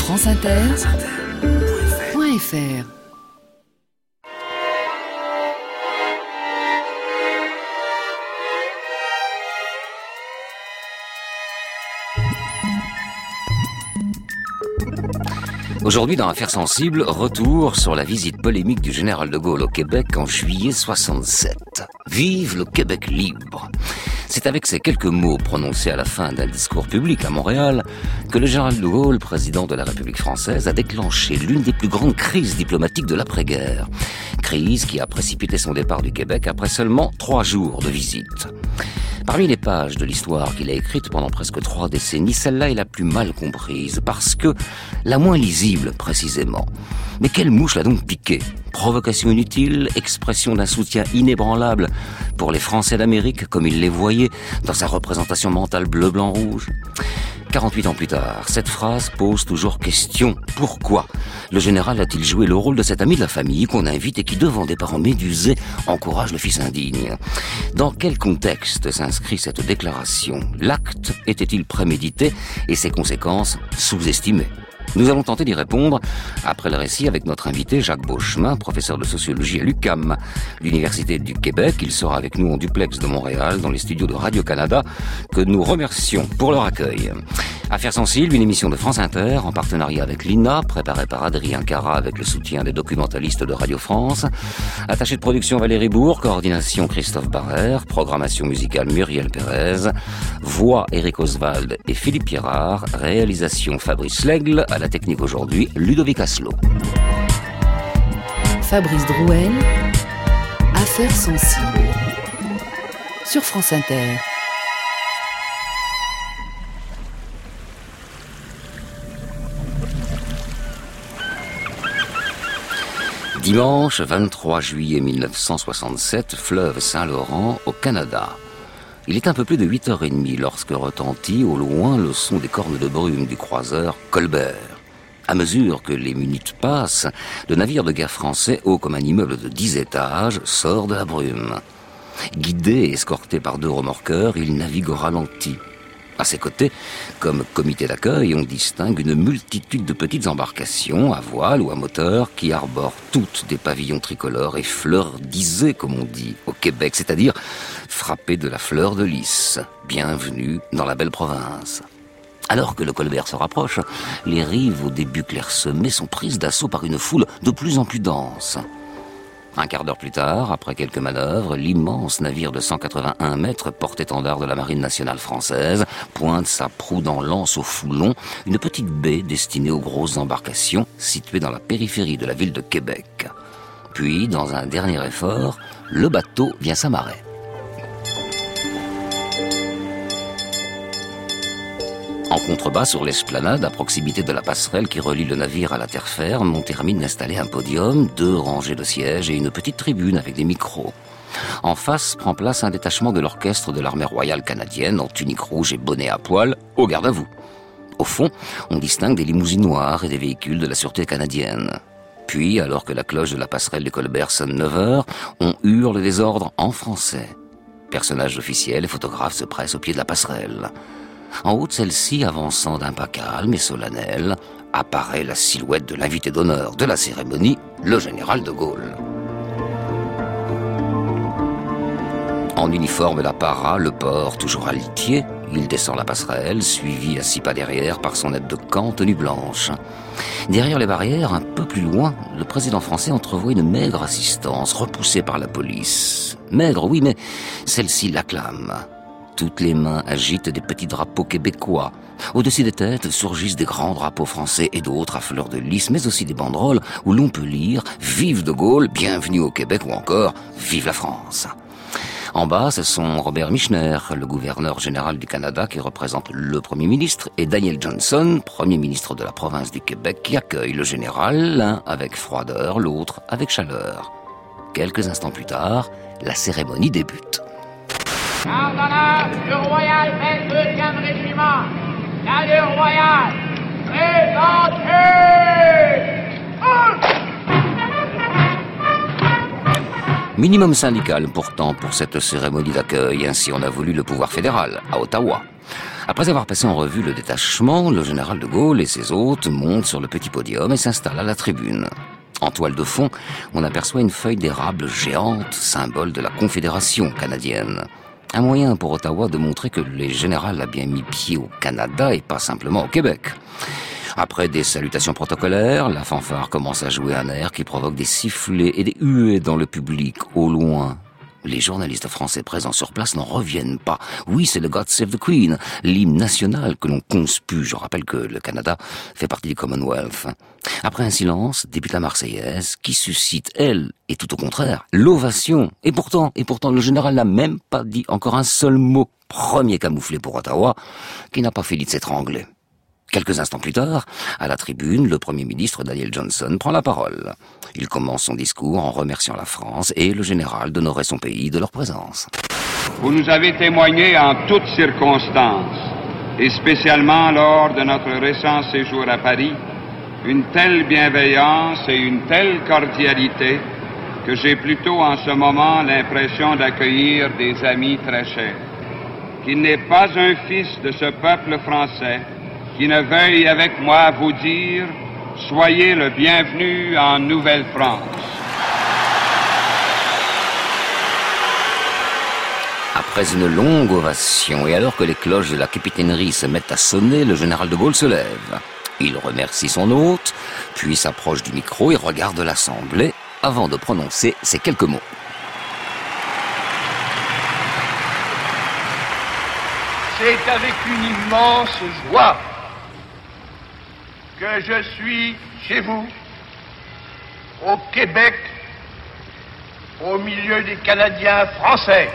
franceinter.fr. Aujourd'hui, dans Affaires sensibles, retour sur la visite polémique du général de Gaulle au Québec en juillet 67. Vive le Québec libre! C'est avec ces quelques mots prononcés à la fin d'un discours public à Montréal que le général de Gaulle, président de la République française, a déclenché l'une des plus grandes crises diplomatiques de l'après-guerre. Crise qui a précipité son départ du Québec après seulement 3 jours de visite. Parmi les pages de l'histoire qu'il a écrite pendant presque 3 décennies, celle-là est la plus mal comprise, parce que la moins lisible, précisément. Mais quelle mouche l'a donc piqué? Provocation inutile, expression d'un soutien inébranlable pour les Français d'Amérique, comme il les voyait dans sa représentation mentale bleu-blanc-rouge. 48 ans plus tard, cette phrase pose toujours question. Pourquoi le général a-t-il joué le rôle de cet ami de la famille qu'on invite et qui, devant des parents médusés, encourage le fils indigne? Dans quel contexte s'inscrit cette déclaration? L'acte était-il prémédité et ses conséquences sous-estimées? Nous allons tenter d'y répondre après le récit avec notre invité Jacques Beauchemin, professeur de sociologie à l'UQAM, l'Université du Québec. Il sera avec nous en duplex de Montréal, dans les studios de Radio-Canada, que nous remercions pour leur accueil. Affaires sensibles, une émission de France Inter, en partenariat avec l'INA, préparée par Adrien Cara avec le soutien des documentalistes de Radio France. Attaché de production Valérie Bourg, coordination Christophe Barrère, programmation musicale Muriel Pérez, voix Éric Oswald et Philippe Pierrard, réalisation Fabrice Lègle, à la technique aujourd'hui, Ludovic Asselot. Fabrice Drouel, Affaires sensibles, sur France Inter. Dimanche 23 juillet 1967, fleuve Saint-Laurent, au Canada. Il est un peu plus de 8h30 lorsque retentit au loin le son des cornes de brume du croiseur Colbert. À mesure que les minutes passent, le navire de guerre français, haut comme un immeuble de 10 étages, sort de la brume. Guidé et escorté par 2 remorqueurs, il navigue au ralenti. À ses côtés, comme comité d'accueil, on distingue une multitude de petites embarcations, à voile ou à moteur, qui arborent toutes des pavillons tricolores et fleurdisés, comme on dit, au Québec, c'est-à-dire frappés de la fleur de lys. Bienvenue dans la belle province. Alors que le Colbert se rapproche, les rives au début clairsemées sont prises d'assaut par une foule de plus en plus dense. Un quart d'heure plus tard, après quelques manœuvres, l'immense navire de 181 mètres, porte-étendard de la Marine nationale française, pointe sa proue dans l'anse au Foulon, une petite baie destinée aux grosses embarcations située dans la périphérie de la ville de Québec. Puis, dans un dernier effort, le bateau vient s'amarrer. En contrebas, sur l'esplanade, à proximité de la passerelle qui relie le navire à la terre ferme, on termine d'installer un podium, 2 rangées de sièges et une petite tribune avec des micros. En face prend place un détachement de l'orchestre de l'armée royale canadienne en tunique rouge et bonnet à poil, au garde à vous. Au fond, on distingue des limousines noires et des véhicules de la sûreté canadienne. Puis, alors que la cloche de la passerelle de Colbert sonne 9h, on hurle des ordres en français. Personnages officiels et photographes se pressent au pied de la passerelle. En haut de celle-ci, avançant d'un pas calme et solennel, apparaît la silhouette de l'invité d'honneur de la cérémonie, le général de Gaulle. En uniforme d'apparat, le port toujours altier, il descend la passerelle, suivi à 6 pas derrière par son aide de camp tenue blanche. Derrière les barrières, un peu plus loin, le président français entrevoit une maigre assistance, repoussée par la police. Maigre, oui, mais celle-ci l'acclame. Toutes les mains agitent des petits drapeaux québécois. Au-dessus des têtes surgissent des grands drapeaux français et d'autres à fleurs de lys, mais aussi des banderoles où l'on peut lire « Vive de Gaulle, bienvenue au Québec » ou encore « Vive la France ». En bas, ce sont Robert Michener, le gouverneur général du Canada qui représente le Premier ministre, et Daniel Johnson, Premier ministre de la province du Québec, qui accueille le général, l'un avec froideur, l'autre avec chaleur. Quelques instants plus tard, la cérémonie débute. L'ordonnance du Royal 22e Régiment, l'allure royale, présentez! Minimum syndical pourtant pour cette cérémonie d'accueil, ainsi on a voulu le pouvoir fédéral, à Ottawa. Après avoir passé en revue le détachement, le général de Gaulle et ses hôtes montent sur le petit podium et s'installent à la tribune. En toile de fond, on aperçoit une feuille d'érable géante, symbole de la Confédération canadienne. Un moyen pour Ottawa de montrer que le général a bien mis pied au Canada et pas simplement au Québec. Après des salutations protocolaires, la fanfare commence à jouer un air qui provoque des sifflets et des huées dans le public, au loin. Les journalistes français présents sur place n'en reviennent pas. Oui, c'est le God Save the Queen, l'hymne national que l'on conspue. Je rappelle que le Canada fait partie du Commonwealth. Après un silence, débute la Marseillaise, qui suscite, elle, et tout au contraire, l'ovation. Et pourtant, le général n'a même pas dit encore un seul mot. Premier camouflé pour Ottawa, qui n'a pas fini de s'étrangler. Quelques instants plus tard, à la tribune, le Premier ministre Daniel Johnson prend la parole. Il commence son discours en remerciant la France et le général d'honorer son pays de leur présence. Vous nous avez témoigné en toutes circonstances, et spécialement lors de notre récent séjour à Paris, une telle bienveillance et une telle cordialité que j'ai plutôt en ce moment l'impression d'accueillir des amis très chers. Qu'il n'est pas un fils de ce peuple français qui ne veuille avec moi vous dire « Soyez le bienvenu en Nouvelle-France ». Après une longue ovation, et alors que les cloches de la capitainerie se mettent à sonner, le général de Gaulle se lève. Il remercie son hôte, puis s'approche du micro et regarde l'Assemblée avant de prononcer ces quelques mots. C'est avec une immense joie que je suis chez vous, au Québec, au milieu des Canadiens français.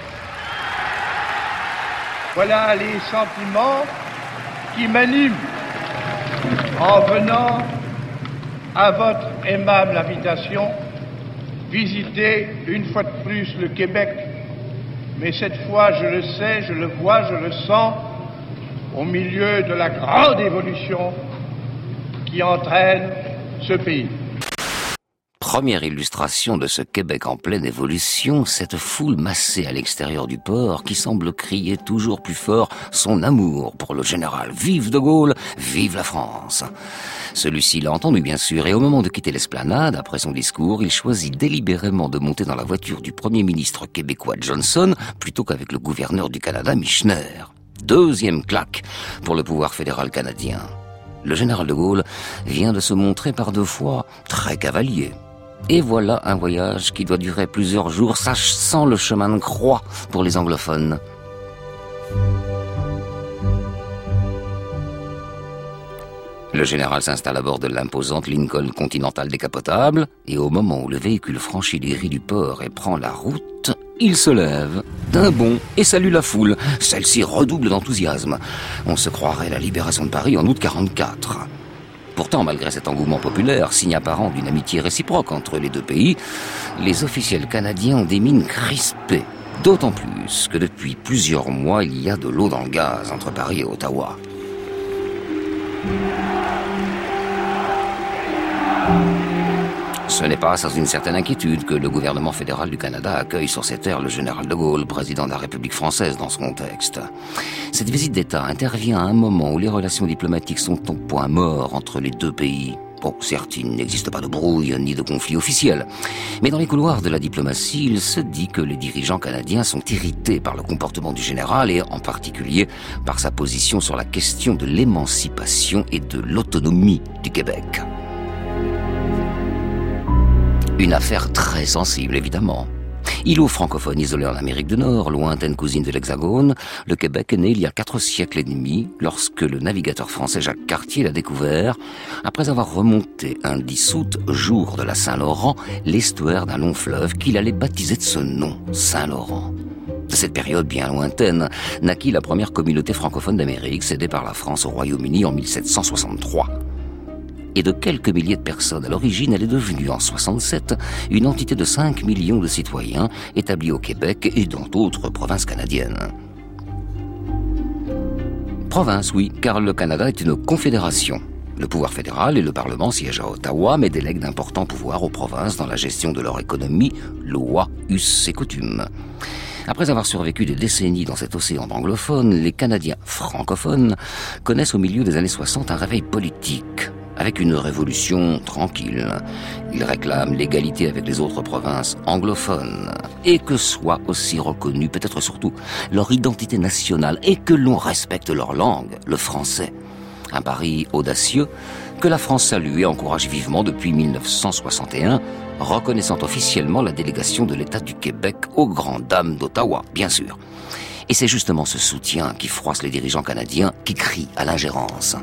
Voilà les sentiments qui m'animent en venant à votre aimable invitation visiter une fois de plus le Québec. Mais cette fois, je le sais, je le vois, je le sens, au milieu de la grande évolution qui entraîne ce pays. Première illustration de ce Québec en pleine évolution, cette foule massée à l'extérieur du port qui semble crier toujours plus fort son amour pour le général. Vive de Gaulle, vive la France. Celui-ci l'a entendu bien sûr, et au moment de quitter l'esplanade, après son discours, il choisit délibérément de monter dans la voiture du Premier ministre québécois Johnson plutôt qu'avec le gouverneur du Canada Michener. Deuxième claque pour le pouvoir fédéral canadien. Le général de Gaulle vient de se montrer par 2 fois très cavalier. Et voilà un voyage qui doit durer plusieurs jours, ça sent le chemin de croix pour les anglophones. Le général s'installe à bord de l'imposante Lincoln Continental décapotable, et au moment où le véhicule franchit les grilles du port et prend la route, il se lève d'un bond et salue la foule. Celle-ci redouble d'enthousiasme. On se croirait la libération de Paris en août 1944. Pourtant, malgré cet engouement populaire, signe apparent d'une amitié réciproque entre les deux pays, les officiels canadiens ont des mines crispées. D'autant plus que depuis plusieurs mois, il y a de l'eau dans le gaz entre Paris et Ottawa. Ce n'est pas sans une certaine inquiétude que le gouvernement fédéral du Canada accueille sur ses terres le général de Gaulle, président de la République française dans ce contexte. Cette visite d'État intervient à un moment où les relations diplomatiques sont au point mort entre les deux pays. Bon, certes, il n'existe pas de brouille ni de conflit officiel, mais dans les couloirs de la diplomatie, il se dit que les dirigeants canadiens sont irrités par le comportement du général et en particulier par sa position sur la question de l'émancipation et de l'autonomie du Québec. Une affaire très sensible, évidemment. Îlot francophone isolé en Amérique du Nord, lointaine cousine de l'Hexagone, le Québec est né il y a 4 siècles et demi, lorsque le navigateur français Jacques Cartier l'a découvert, après avoir remonté un 10 août, jour de la Saint-Laurent, l'estuaire d'un long fleuve qu'il allait baptiser de ce nom, Saint-Laurent. De cette période bien lointaine, naquit la première communauté francophone d'Amérique, cédée par la France au Royaume-Uni en 1763. Et de quelques milliers de personnes à l'origine, elle est devenue en 67 une entité de 5 millions de citoyens établis au Québec et dans d'autres provinces canadiennes. Province, oui, car le Canada est une confédération. Le pouvoir fédéral et le Parlement siègent à Ottawa, mais délèguent d'importants pouvoirs aux provinces dans la gestion de leur économie, lois, us et coutumes. Après avoir survécu des décennies dans cet océan d'anglophones, les Canadiens francophones connaissent au milieu des années 60 un réveil politique, avec une révolution tranquille. Ils réclament l'égalité avec les autres provinces anglophones, et que soit aussi reconnue, peut-être surtout, leur identité nationale, et que l'on respecte leur langue, le français. Un pari audacieux que la France salue et encourage vivement depuis 1961, reconnaissant officiellement la délégation de l'État du Québec aux grandes dames d'Ottawa, bien sûr. Et c'est justement ce soutien qui froisse les dirigeants canadiens qui crient à l'ingérence.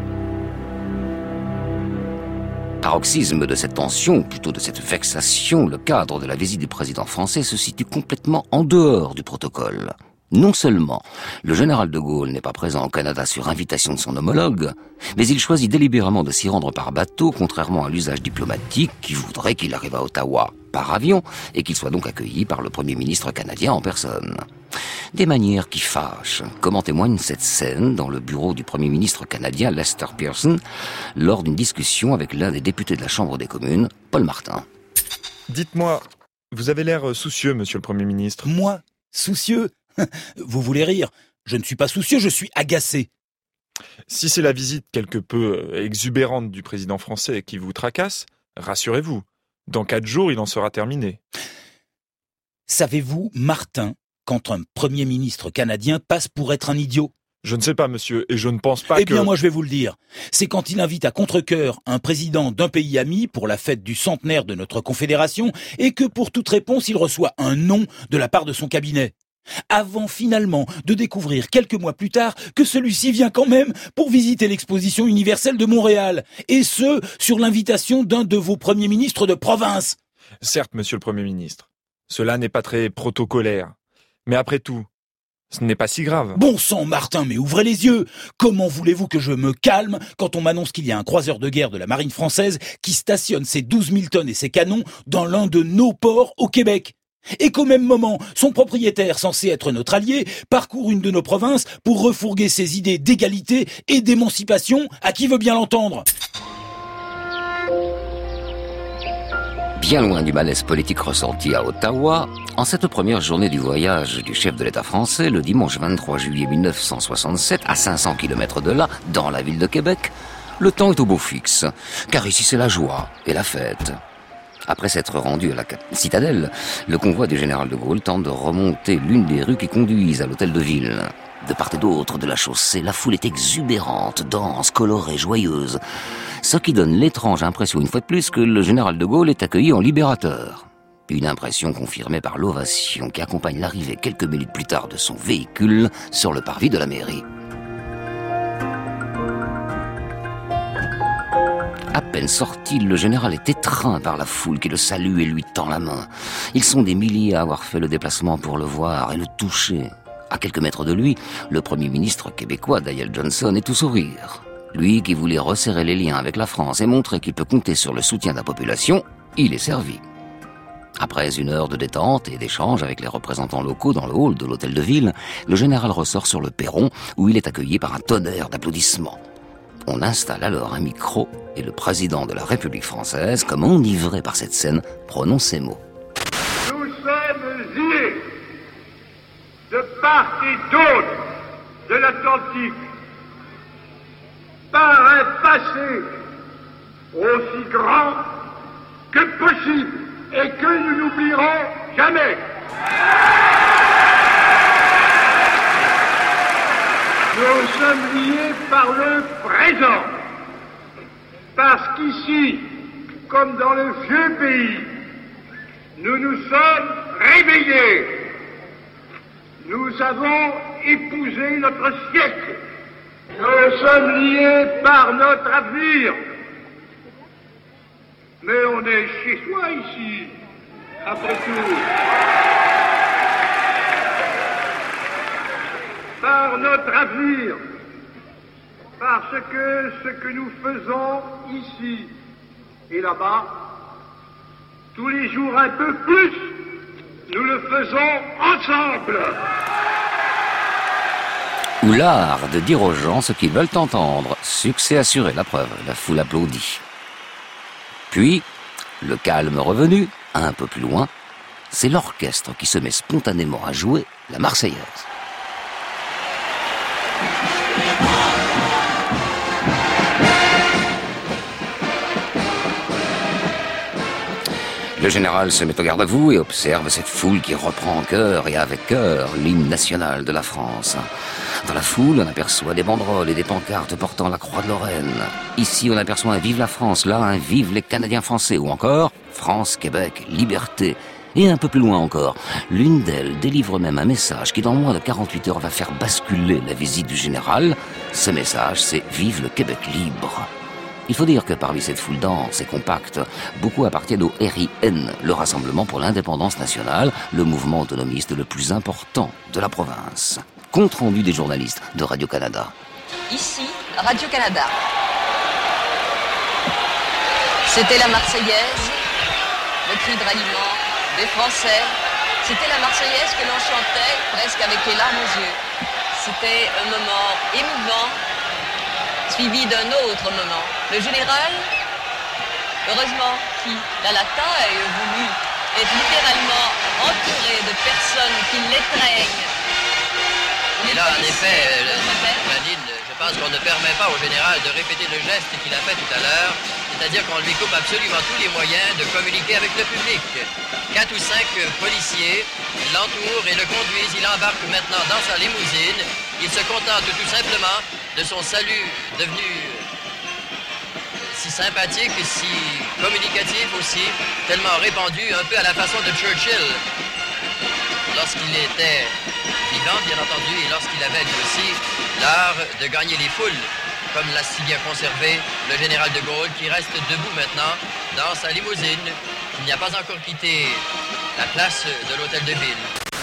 Paroxysme de cette tension, ou plutôt de cette vexation, le cadre de la visite du président français se situe complètement en dehors du protocole. Non seulement le général de Gaulle n'est pas présent au Canada sur invitation de son homologue, mais il choisit délibérément de s'y rendre par bateau, contrairement à l'usage diplomatique qui voudrait qu'il arrive à Ottawa par avion et qu'il soit donc accueilli par le Premier ministre canadien en personne. Des manières qui fâchent, comme en témoigne cette scène dans le bureau du Premier ministre canadien Lester Pearson lors d'une discussion avec l'un des députés de la Chambre des communes, Paul Martin. Dites-moi, vous avez l'air soucieux, monsieur le Premier ministre. Moi ? Soucieux ? Vous voulez rire ? Je ne suis pas soucieux, je suis agacé. Si c'est la visite quelque peu exubérante du président français qui vous tracasse, rassurez-vous, dans 4 jours, il en sera terminé. Savez-vous, Martin, quand un Premier ministre canadien passe pour être un idiot ? Je ne sais pas, monsieur, et je ne pense pas Eh bien, moi, je vais vous le dire. C'est quand il invite à contre-cœur un président d'un pays ami pour la fête du centenaire de notre confédération et que pour toute réponse, il reçoit un non de la part de son cabinet. Avant finalement de découvrir quelques mois plus tard que celui-ci vient quand même pour visiter l'exposition universelle de Montréal, et ce, sur l'invitation d'un de vos premiers ministres de province. Certes, monsieur le Premier ministre, cela n'est pas très protocolaire, mais après tout, ce n'est pas si grave. Bon sang, Martin, mais ouvrez les yeux. Comment voulez-vous que je me calme quand on m'annonce qu'il y a un croiseur de guerre de la marine française qui stationne ses 12 000 tonnes et ses canons dans l'un de nos ports au Québec ? Et qu'au même moment, son propriétaire, censé être notre allié, parcourt une de nos provinces pour refourguer ses idées d'égalité et d'émancipation à qui veut bien l'entendre. Bien loin du malaise politique ressenti à Ottawa, en cette première journée du voyage du chef de l'État français, le dimanche 23 juillet 1967, à 500 km de là, dans la ville de Québec, le temps est au beau fixe, car ici c'est la joie et la fête. Après s'être rendu à la citadelle, le convoi du général de Gaulle tente de remonter l'une des rues qui conduisent à l'hôtel de ville. De part et d'autre de la chaussée, la foule est exubérante, dense, colorée, joyeuse. Ce qui donne l'étrange impression, une fois de plus, que le général de Gaulle est accueilli en libérateur. Une impression confirmée par l'ovation qui accompagne l'arrivée quelques minutes plus tard de son véhicule sur le parvis de la mairie. À peine sorti, le général est étreint par la foule qui le salue et lui tend la main. Ils sont des milliers à avoir fait le déplacement pour le voir et le toucher. À quelques mètres de lui, le Premier ministre québécois, Daniel Johnson, est tout sourire. Lui qui voulait resserrer les liens avec la France et montrer qu'il peut compter sur le soutien de la population, il est servi. Après 1 heure de détente et d'échange avec les représentants locaux dans le hall de l'hôtel de ville, le général ressort sur le perron où il est accueilli par un tonnerre d'applaudissements. On installe alors un micro et le président de la République française, comme enivré par cette scène, prononce ces mots. Nous sommes liés de part et d'autre de l'Atlantique par un passé aussi grand que possible et que nous n'oublierons jamais. Nous sommes liés par le présent, parce qu'ici, comme dans le vieux pays, nous nous sommes réveillés. Nous avons épousé notre siècle. Nous sommes liés par notre avenir. Mais on est chez soi ici, après tout. Par notre avenir, parce que ce que nous faisons ici et là-bas, tous les jours un peu plus, nous le faisons ensemble. Ou l'art de dire aux gens ce qu'ils veulent entendre. Succès assuré, la preuve, la foule applaudit. Puis, le calme revenu, un peu plus loin, c'est l'orchestre qui se met spontanément à jouer la Marseillaise. Le général se met au garde à vous et observe cette foule qui reprend en chœur et avec cœur l'hymne national de la France. Dans la foule, on aperçoit des banderoles et des pancartes portant la croix de Lorraine. Ici, on aperçoit un vive la France, là, un vive les Canadiens français, ou encore France, Québec, liberté. Et un peu plus loin encore, l'une d'elles délivre même un message qui, dans moins de 48 heures, va faire basculer la visite du général. Ce message, c'est « Vive le Québec libre ». Il faut dire que parmi cette foule dense et compacte, beaucoup appartiennent au RIN, le Rassemblement pour l'indépendance nationale, le mouvement autonomiste le plus important de la province. Compte rendu des journalistes de Radio-Canada. Ici, Radio-Canada. C'était la Marseillaise, le cri de ralliement des Français. C'était la Marseillaise que l'on chantait presque avec les larmes aux yeux. C'était un moment émouvant, suivi d'un autre moment. Le général, heureusement, qui, dans la taille voulue, est littéralement entouré de personnes qui l'étreignent. Et là, en effet, Nadine, je pense qu'on ne permet pas au général de répéter le geste qu'il a fait tout à l'heure, c'est-à-dire qu'on lui coupe absolument tous les moyens de communiquer avec le public. 4 ou 5 policiers l'entourent et le conduisent. Il embarque maintenant dans sa limousine. Il se contente tout simplement de son salut devenu si sympathique, si communicatif aussi, tellement répandu, un peu à la façon de Churchill. Lorsqu'il était vivant, bien entendu, et lorsqu'il avait lui aussi l'art de gagner les foules, comme l'a si bien conservé le général de Gaulle, qui reste debout maintenant dans sa limousine. Il n'a pas encore quitté la place de l'hôtel de ville.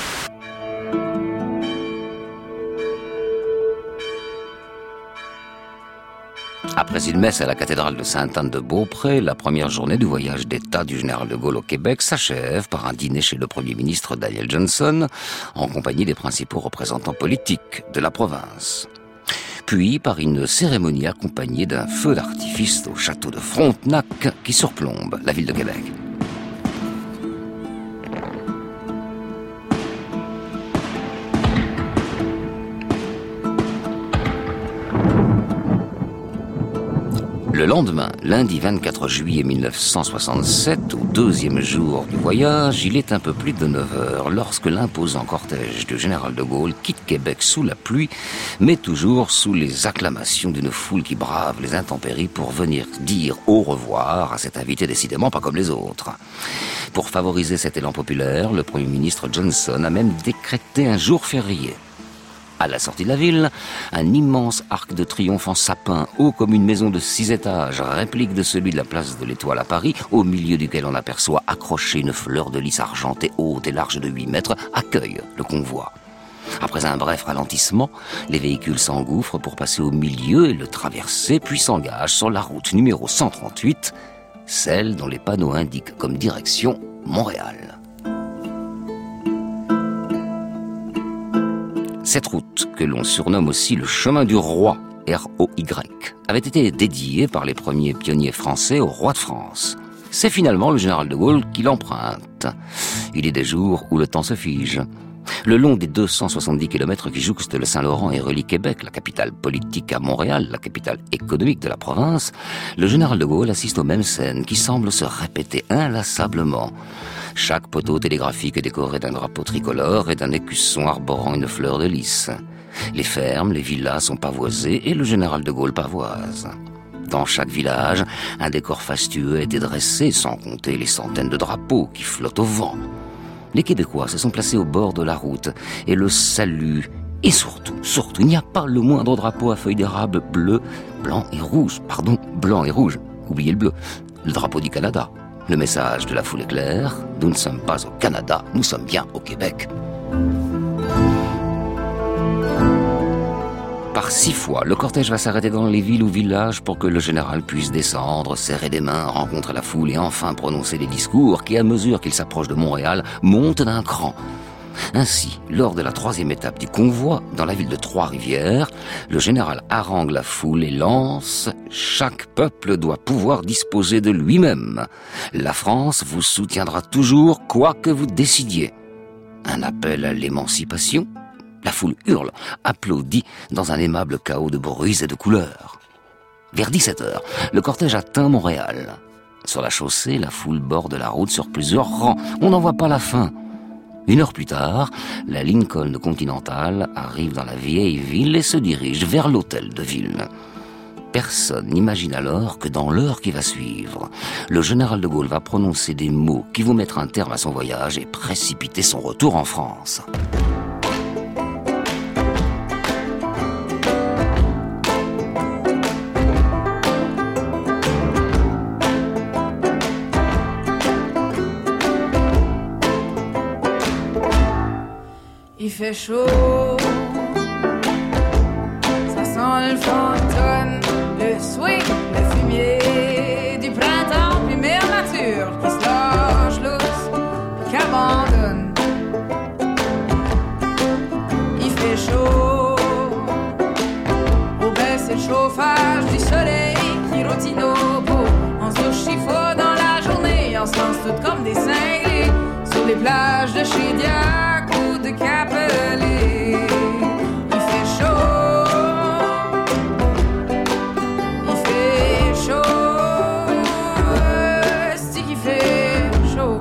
Après une messe à la cathédrale de Sainte-Anne-de-Beaupré, la première journée du voyage d'État du général de Gaulle au Québec s'achève par un dîner chez le Premier ministre Daniel Johnson, en compagnie des principaux représentants politiques de la province. Puis par une cérémonie accompagnée d'un feu d'artifice au château de Frontenac qui surplombe la ville de Québec. Le lendemain, lundi 24 juillet 1967, au deuxième jour du voyage, il est un peu plus de 9 heures lorsque l'imposant cortège du général de Gaulle quitte Québec sous la pluie, mais toujours sous les acclamations d'une foule qui brave les intempéries pour venir dire au revoir à cet invité décidément pas comme les autres. Pour favoriser cet élan populaire, le Premier ministre Johnson a même décrété un jour férié. À la sortie de la ville, un immense arc de triomphe en sapin, haut comme une maison de 6 étages, réplique de celui de la place de l'Étoile à Paris, au milieu duquel on aperçoit accrochée une fleur de lys argentée haute et large de 8 mètres, accueille le convoi. Après un bref ralentissement, les véhicules s'engouffrent pour passer au milieu et le traverser, puis s'engagent sur la route numéro 138, celle dont les panneaux indiquent comme direction Montréal. Cette route, que l'on surnomme aussi le chemin du roi, R-O-Y, avait été dédiée par les premiers pionniers français au roi de France. C'est finalement le général de Gaulle qui l'emprunte. Il est des jours où le temps se fige. Le long des 270 km qui jouxtent le Saint-Laurent et relient Québec, la capitale politique, à Montréal, la capitale économique de la province, le général de Gaulle assiste aux mêmes scènes qui semblent se répéter inlassablement. Chaque poteau télégraphique est décoré d'un drapeau tricolore et d'un écusson arborant une fleur de lys. Les fermes, les villas sont pavoisées et le général de Gaulle pavoise. Dans chaque village, un décor fastueux a été dressé, sans compter les centaines de drapeaux qui flottent au vent. Les Québécois se sont placés au bord de la route et le saluent. Et surtout, il n'y a pas le moindre drapeau à feuilles d'érable blanc et rouge. Oubliez le bleu. Le drapeau du Canada. Le message de la foule est clair. Nous ne sommes pas au Canada, nous sommes bien au Québec. Par 6 fois, le cortège va s'arrêter dans les villes ou villages pour que le général puisse descendre, serrer des mains, rencontrer la foule et enfin prononcer des discours qui, à mesure qu'il s'approche de Montréal, montent d'un cran. Ainsi, lors de la 3e étape du convoi, dans la ville de Trois-Rivières, le général harangue la foule et lance « Chaque peuple doit pouvoir disposer de lui-même. La France vous soutiendra toujours, quoi que vous décidiez. » Un appel à l'émancipation. La foule hurle, applaudit dans un aimable chaos de bruits et de couleurs. Vers 17h, le cortège atteint Montréal. Sur la chaussée, la foule borde la route sur plusieurs rangs. On n'en voit pas la fin. 1 heure plus tard, la Lincoln Continental arrive dans la vieille ville et se dirige vers l'hôtel de ville. Personne n'imagine alors que dans l'heure qui va suivre, le général de Gaulle va prononcer des mots qui vont mettre un terme à son voyage et précipiter son retour en France. Il fait chaud, ça sent le fantôme, le swing, le fumier du printemps, puis mère nature qui se lâche lousse, puis qui abandonne. Il fait chaud, au baisser le chauffage du soleil qui rôtit nos peaux. On se chiffre dans la journée, on se lance toutes comme des cinglés sur les plages de chez Diac ou de Capelé. Il fait chaud, c'est qu'il fait chaud.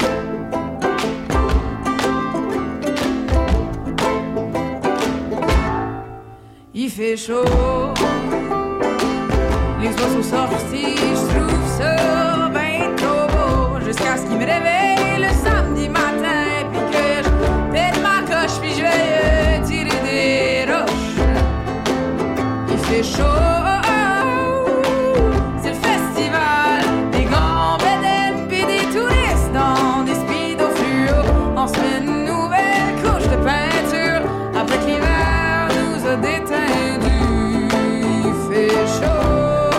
Il fait chaud, les oiseaux sortis, je trouve ça ben trop beau, jusqu'à ce qu'ils me réveillent le samedi matin, puis que je pète ma coche, puis je vais tirer des roches. Il fait chaud, c'est le festival des gambes puis des touristes dans des speedos fluo. On se met une nouvelle couche de peinture après que l'hiver nous a détendus. Il fait chaud.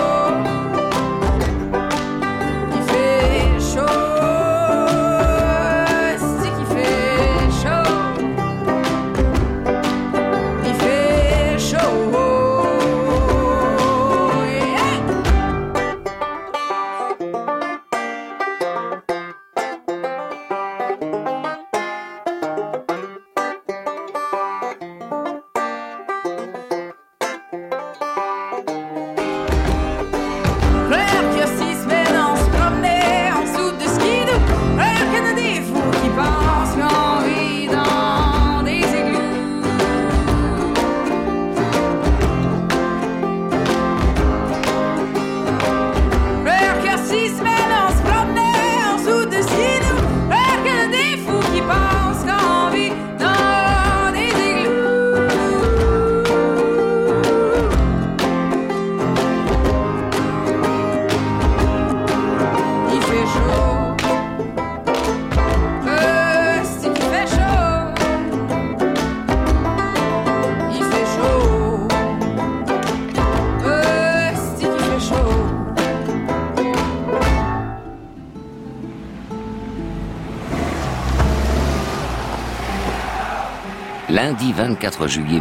Lundi 24 juillet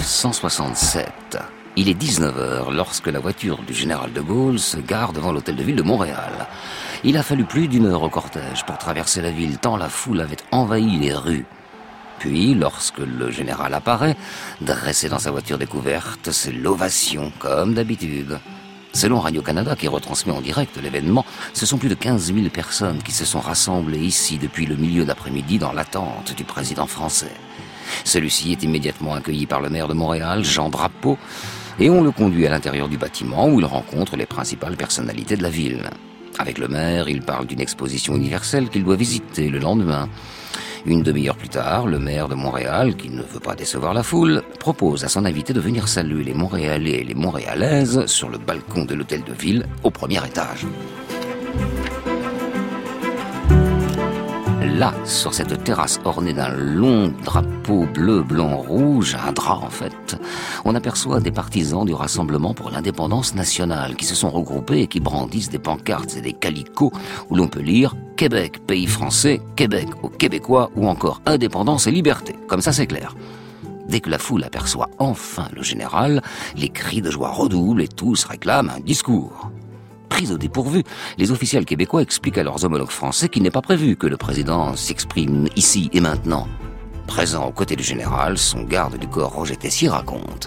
1967. Il est 19h lorsque la voiture du général de Gaulle se gare devant l'hôtel de ville de Montréal. Il a fallu plus d'1 heure au cortège pour traverser la ville, tant la foule avait envahi les rues. Puis, lorsque le général apparaît, dressé dans sa voiture découverte, c'est l'ovation, comme d'habitude. Selon Radio-Canada, qui retransmet en direct l'événement, ce sont plus de 15 000 personnes qui se sont rassemblées ici depuis le milieu d'après-midi dans l'attente du président français. Celui-ci est immédiatement accueilli par le maire de Montréal, Jean Drapeau, et on le conduit à l'intérieur du bâtiment où il rencontre les principales personnalités de la ville. Avec le maire, il parle d'une exposition universelle qu'il doit visiter le lendemain. Une demi-heure plus tard, le maire de Montréal, qui ne veut pas décevoir la foule, propose à son invité de venir saluer les Montréalais et les Montréalaises sur le balcon de l'hôtel de ville au 1er étage. là, sur cette terrasse ornée d'un long drapeau bleu, blanc, rouge, un drap en fait, on aperçoit des partisans du Rassemblement pour l'indépendance nationale qui se sont regroupés et qui brandissent des pancartes et des calicots où l'on peut lire « Québec, pays français, Québec aux Québécois » ou encore « Indépendance et liberté ». Comme ça, c'est clair. Dès que la foule aperçoit enfin le général, les cris de joie redoublent et tous réclament un discours. Pris au dépourvu, les officiels québécois expliquent à leurs homologues français qu'il n'est pas prévu que le président s'exprime ici et maintenant. Présent aux côtés du général, son garde du corps Roger Tessier raconte.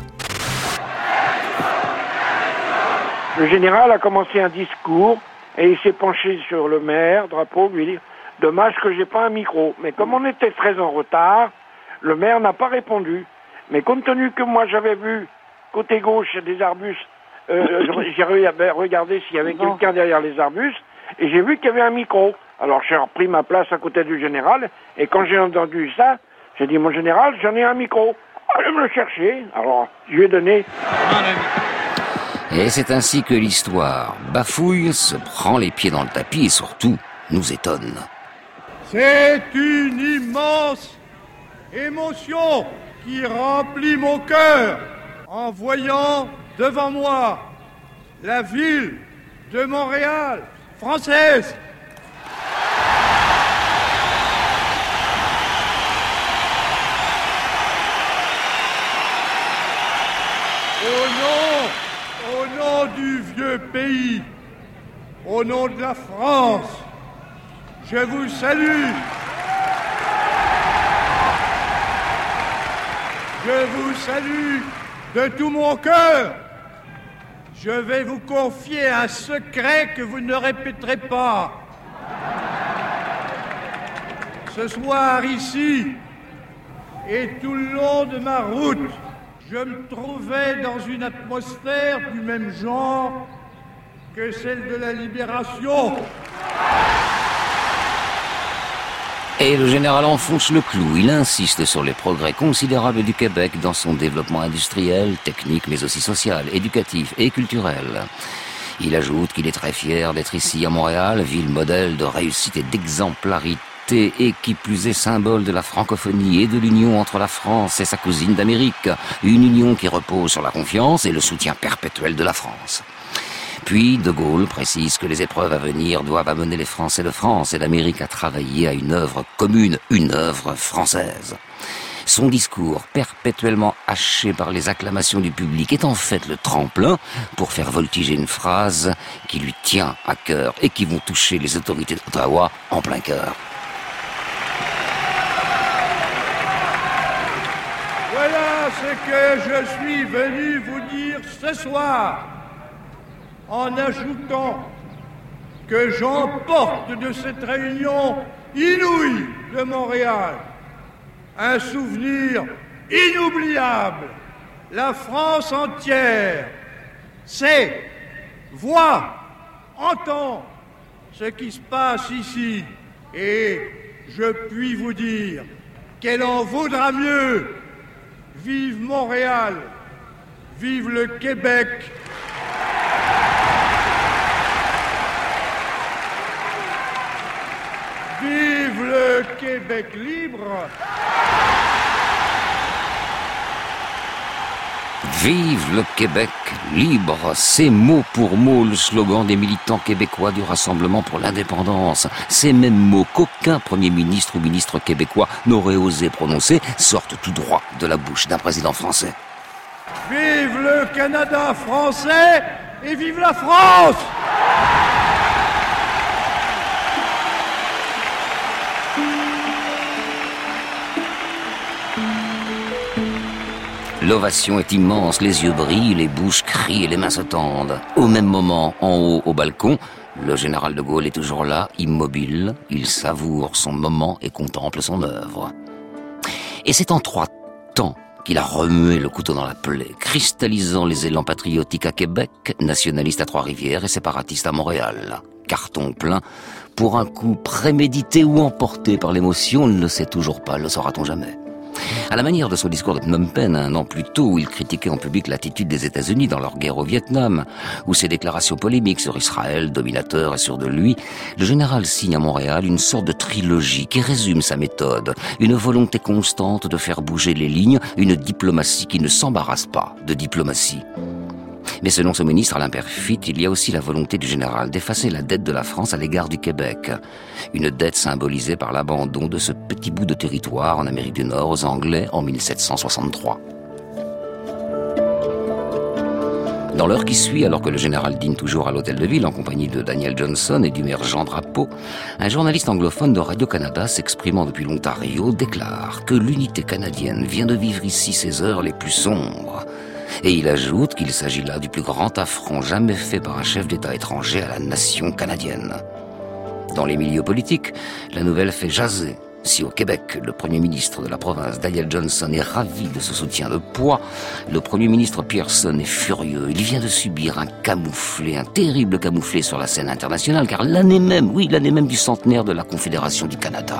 Le général a commencé un discours et il s'est penché sur le maire, drapeau, lui dire « Dommage que j'ai pas un micro ». Mais comme on était très en retard, le maire n'a pas répondu. Mais compte tenu que moi j'avais vu côté gauche des arbustes, j'ai regardé s'il y avait quelqu'un derrière les arbustes et j'ai vu qu'il y avait un micro. Alors j'ai repris ma place à côté du général et quand j'ai entendu ça, j'ai dit « Mon général, j'en ai un micro. Allez me le chercher ». Alors je lui ai donné. Et c'est ainsi que l'histoire bafouille, se prend les pieds dans le tapis et surtout nous étonne. C'est une immense émotion qui remplit mon cœur en voyant devant moi la ville de Montréal française. Au nom du vieux pays, au nom de la France, je vous salue. Je vous salue de tout mon cœur. Je vais vous confier un secret que vous ne répéterez pas. Ce soir ici et tout le long de ma route, je me trouvais dans une atmosphère du même genre que celle de la libération. Et le général enfonce le clou. Il insiste sur les progrès considérables du Québec dans son développement industriel, technique, mais aussi social, éducatif et culturel. Il ajoute qu'il est très fier d'être ici à Montréal, ville modèle de réussite et d'exemplarité, et qui plus est symbole de la francophonie et de l'union entre la France et sa cousine d'Amérique. Une union qui repose sur la confiance et le soutien perpétuel de la France. Puis, De Gaulle précise que les épreuves à venir doivent amener les Français de France et d'Amérique à travailler à une œuvre commune, une œuvre française. Son discours, perpétuellement haché par les acclamations du public, est en fait le tremplin pour faire voltiger une phrase qui lui tient à cœur et qui vont toucher les autorités d'Ottawa en plein cœur. Voilà ce que je suis venu vous dire ce soir, en ajoutant que j'emporte de cette réunion inouïe de Montréal un souvenir inoubliable. La France entière sait, voit, entend ce qui se passe ici, et je puis vous dire qu'elle en vaudra mieux. Vive Montréal, vive le Québec. Vive le Québec libre! Vive le Québec libre, c'est mot pour mot le slogan des militants québécois du Rassemblement pour l'indépendance. Ces mêmes mots qu'aucun Premier ministre ou ministre québécois n'aurait osé prononcer sortent tout droit de la bouche d'un président français. Vive le Canada français et vive la France! L'ovation est immense, les yeux brillent, les bouches crient et les mains se tendent. Au même moment, en haut, au balcon, le général de Gaulle est toujours là, immobile. Il savoure son moment et contemple son œuvre. Et c'est en 3 temps qu'il a remué le couteau dans la plaie, cristallisant les élans patriotiques à Québec, nationalistes à Trois-Rivières et séparatistes à Montréal. Carton plein pour un coup prémédité ou emporté par l'émotion, on ne le sait toujours pas, le saura-t-on jamais. À la manière de son discours de Phnom Penh, un an plus tôt, où il critiquait en public l'attitude des États-Unis dans leur guerre au Vietnam, ou ses déclarations polémiques sur Israël, dominateur et sûr de lui, le général signe à Montréal une sorte de trilogie qui résume sa méthode, une volonté constante de faire bouger les lignes, une diplomatie qui ne s'embarrasse pas de diplomatie. Mais selon son ministre Alain Peyrefitte, il y a aussi la volonté du général d'effacer la dette de la France à l'égard du Québec. Une dette symbolisée par l'abandon de ce petit bout de territoire en Amérique du Nord aux Anglais en 1763. Dans l'heure qui suit, alors que le général dîne toujours à l'hôtel de ville en compagnie de Daniel Johnson et du maire Jean Drapeau, un journaliste anglophone de Radio-Canada s'exprimant depuis l'Ontario déclare que l'unité canadienne vient de vivre ici ses heures les plus sombres. Et il ajoute qu'il s'agit là du plus grand affront jamais fait par un chef d'État étranger à la nation canadienne. Dans les milieux politiques, la nouvelle fait jaser. Si au Québec, le Premier ministre de la province, Daniel Johnson, est ravi de ce soutien de poids, le Premier ministre Pearson est furieux. Il vient de subir un terrible camouflet sur la scène internationale, car l'année même du centenaire de la Confédération du Canada.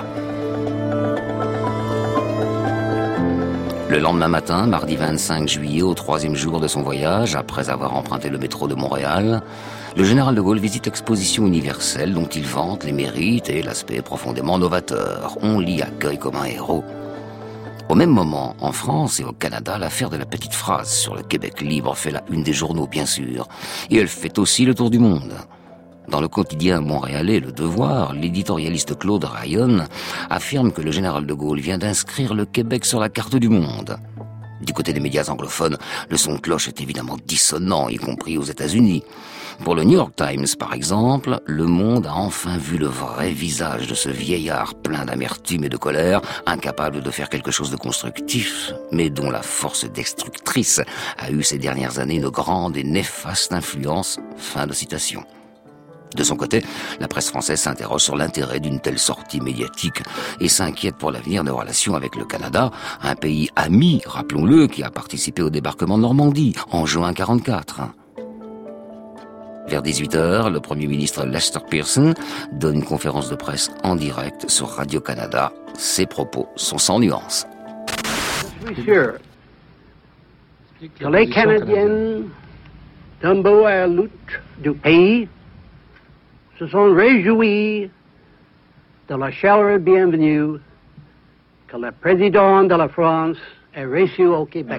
Le lendemain matin, mardi 25 juillet, au 3e jour de son voyage, après avoir emprunté le métro de Montréal, le général de Gaulle visite l'exposition universelle dont il vante les mérites et l'aspect profondément novateur. On l'y accueille comme un héros. Au même moment, en France et au Canada, l'affaire de la petite phrase sur le Québec libre fait la une des journaux, bien sûr. Et elle fait aussi le tour du monde. Dans le quotidien montréalais Le Devoir, l'éditorialiste Claude Ryan affirme que le général de Gaulle vient d'inscrire le Québec sur la carte du monde. Du côté des médias anglophones, le son de cloche est évidemment dissonant, y compris aux États-Unis. Pour le New York Times, par exemple, Le Monde a enfin vu le vrai visage de ce vieillard plein d'amertume et de colère, incapable de faire quelque chose de constructif, mais dont la force destructrice a eu ces dernières années une grande et néfaste influence. Fin de citation. De son côté, la presse française s'interroge sur l'intérêt d'une telle sortie médiatique et s'inquiète pour l'avenir des relations avec le Canada, un pays ami, rappelons-le, qui a participé au débarquement de Normandie en juin 1944. Vers 18h, le Premier ministre Lester Pearson donne une conférence de presse en direct sur Radio-Canada. Ses propos sont sans nuance. Je suis sûr que les Canadiens, d'un beau à lutte du pays, se sont réjouis de la chaleureuse bienvenue que le président de la France a reçue au Québec.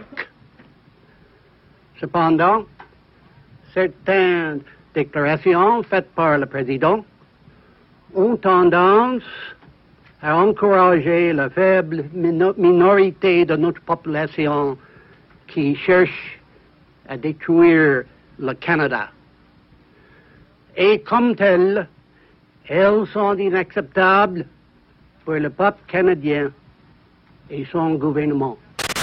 Cependant, certaines déclarations faites par le président ont tendance à encourager la faible minorité de notre population qui cherche à détruire le Canada. Et comme telles, elles sont inacceptables pour le peuple canadien et son gouvernement.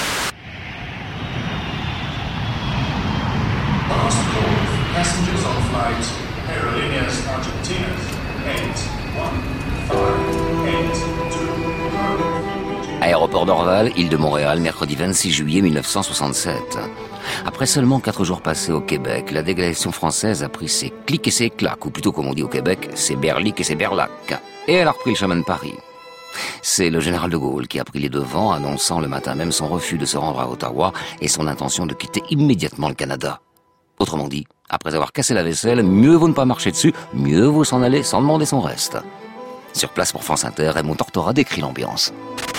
Passengers on flight Aerolíneas Argentinas 8158. Aéroport d'Orval, île de Montréal, mercredi 26 juillet 1967. Après seulement 4 jours passés au Québec, la délégation française a pris ses clics et ses claques, ou plutôt comme on dit au Québec, ses berliques et ses berlacs. Et elle a repris le chemin de Paris. C'est le général de Gaulle qui a pris les devants, annonçant le matin même son refus de se rendre à Ottawa et son intention de quitter immédiatement le Canada. Autrement dit, après avoir cassé la vaisselle, mieux vaut ne pas marcher dessus, mieux vaut s'en aller sans demander son reste. Sur place pour France Inter, Raymond Tortora décrit l'ambiance.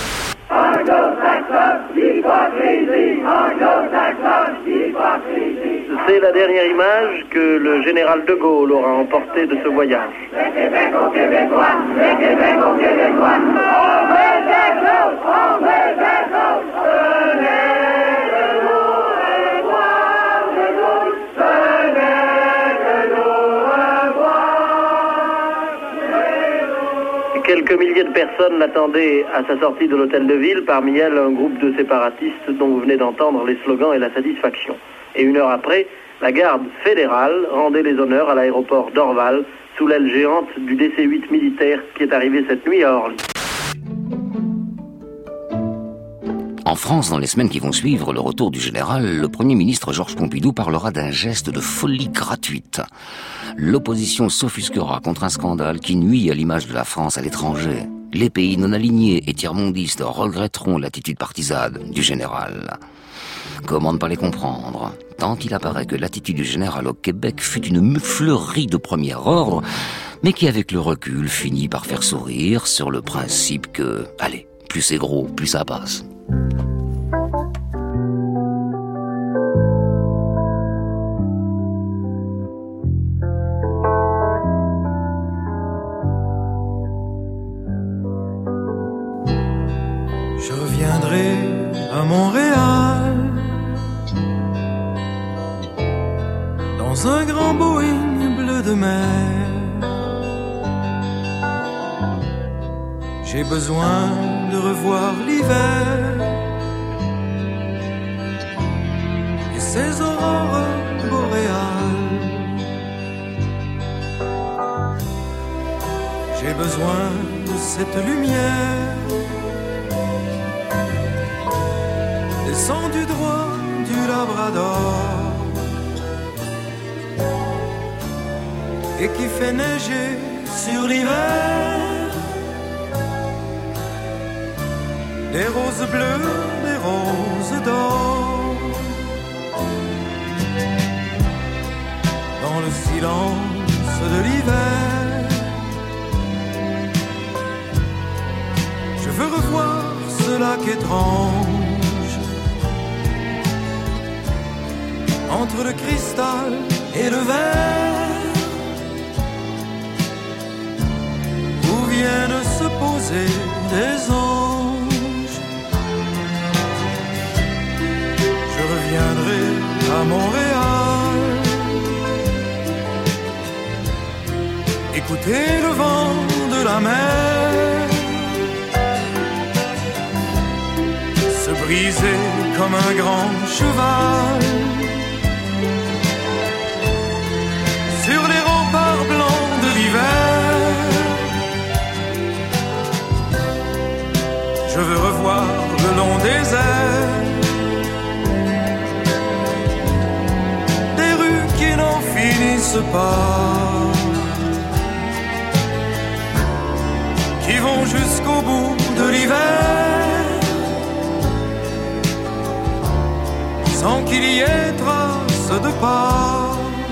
C'est la dernière image que le général de Gaulle aura emportée de ce voyage. Le Québec aux Québécois, le Québec aux Québécois, on veut des choses, on veut des choses. Venez de nous revoir, de nous, venez de nous revoir. Quelques milliers de personnes l'attendaient à sa sortie de l'hôtel de ville, parmi elles un groupe de séparatistes dont vous venez d'entendre les slogans et la satisfaction. Et une heure après, la garde fédérale rendait les honneurs à l'aéroport d'Orval, sous l'aile géante du DC-8 militaire qui est arrivé cette nuit à Orly. En France, dans les semaines qui vont suivre le retour du général, le Premier ministre Georges Pompidou parlera d'un geste de folie gratuite. L'opposition s'offusquera contre un scandale qui nuit à l'image de la France à l'étranger. les pays non alignés et tiers-mondistes regretteront l'attitude partisane du général. Comment ne pas les comprendre, tant il apparaît que l'attitude du général au Québec fut une fleurie de premier ordre, mais qui avec le recul finit par faire sourire sur le principe que, allez, plus c'est gros, plus ça passe. Je reviendrai à Montréal dans un grand Boeing bleu de mer. J'ai besoin de revoir l'hiver et ses aurores boréales. J'ai besoin de cette lumière descendue droit du Labrador et qui fait neiger sur l'hiver. Des roses bleues, des roses d'or. Dans le silence de l'hiver, je veux revoir ce lac étrange entre le cristal et le verre, où viennent se poser des anges. Je reviendrai à Montréal, écouter le vent de la mer se briser comme un grand cheval sur les remparts blancs de l'hiver. Je veux revoir le long des airs n'en finissent pas, qui vont jusqu'au bout de l'hiver, sans qu'il y ait trace de pas.